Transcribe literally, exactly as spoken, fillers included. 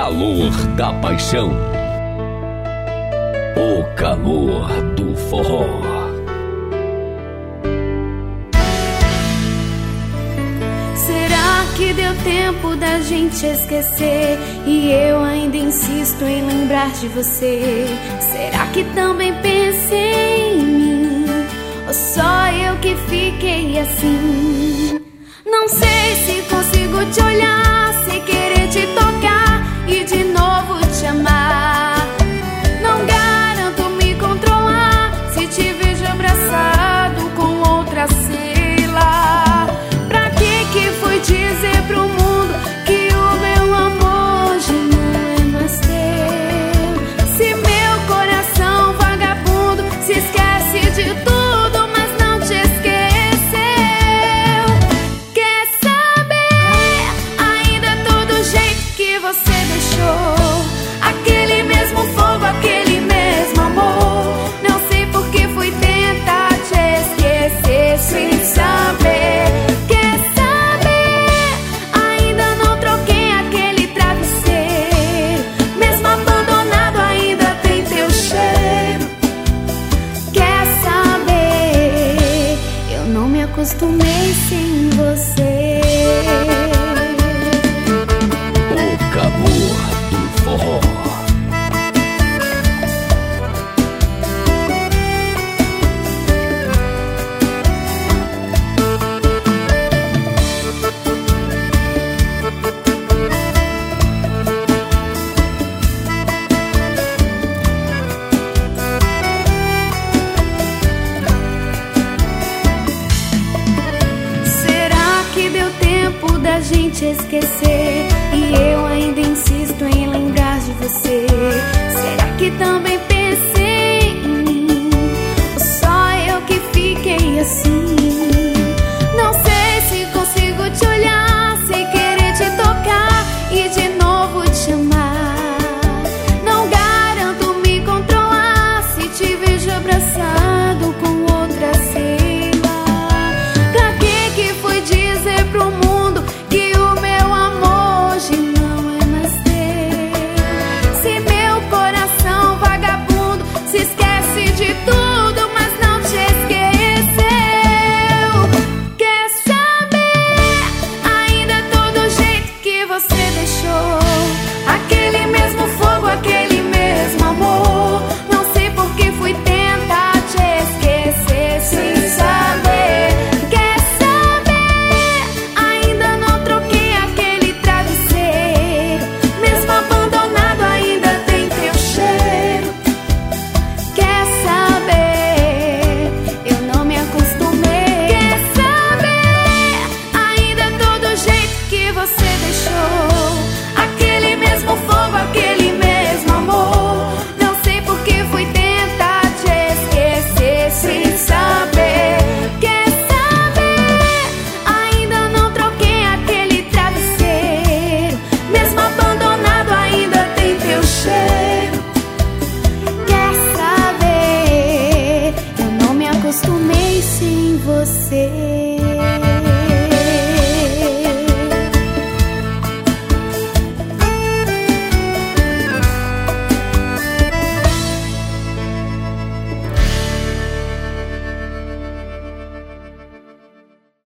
calor da paixão, o calor do forró. Será que deu tempo da gente esquecer e eu ainda insisto em lembrar de você? Será que também pensei em mim ou só eu que fiquei assim? Não sei se consigo te olhar, se querer te tocar e de novo te amar. Não garanto me controlar se te vejo abraçado com outra, sei lá. Pra que que fui dizer pro mundo que o meu amor já não é mais teu? Se meu coração vagabundo se esquece de tudo, mas não te esqueceu. Quer saber? Ainda todo jeito que você deixou, aquele mesmo fogo, aquele mesmo amor. Não sei por que fui tentar te esquecer sem saber. Quer saber? Ainda não troquei aquele travesseiro, mesmo abandonado ainda tem teu cheiro. Quer saber? Eu não me acostumei sem você. O calor do forró. Será que deu tempo da gente esquecer e eu ainda insisto em lembrar de você? Será que também pensei em mim ou só eu que fiquei assim?